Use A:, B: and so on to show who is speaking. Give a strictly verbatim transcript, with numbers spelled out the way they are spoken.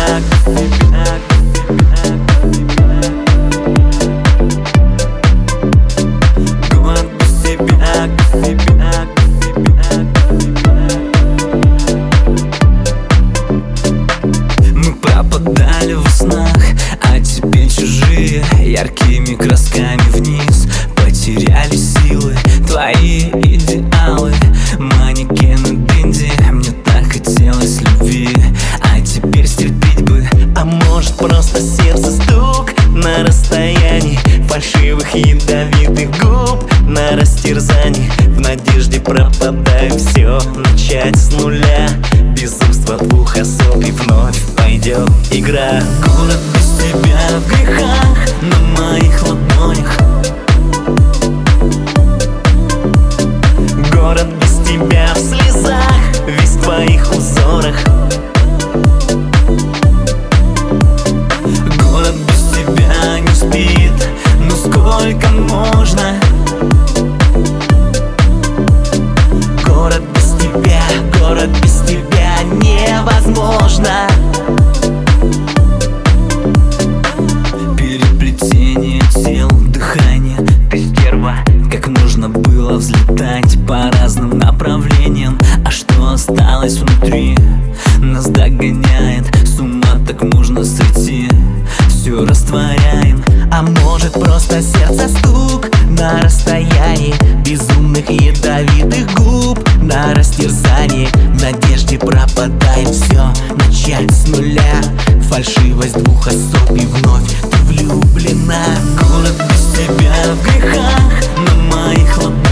A: Город без тебя, без тебя. Мы пропадали в снах, а теперь чужие яркими красками вниз. Потеряли силы твои идеалы, манекены Дэнди. Мне так хотелось любви, а теперь стерпеть бы.
B: А может просто сердце стук на расстоянии фальшивых ядовитых губ на растерзании. В надежде пропадаю все, начать с нуля. Безумство двух особ и вновь пойдет игра.
A: Город без тебя в грехах на моих ладонях.
B: Город без тебя в слезах, весь в твоих узорах.
A: Город без тебя не спит, ну сколько можно?
B: Город без тебя, город без тебя невозможно.
A: Переплетение тел, дыхание. Ты стерва, как нужно было взлетать по разным направлениям. А что осталось внутри, нас догоняет. С ума так можно сойти, все растворяем.
B: А может просто сердце стук на расстоянии безумных ядовитых губ на растерзании. В надежде пропадает все, начать с нуля. Фальшивость двух особ и вновь ты влюблена.
A: Город без тебя в грехах на моих ладонях.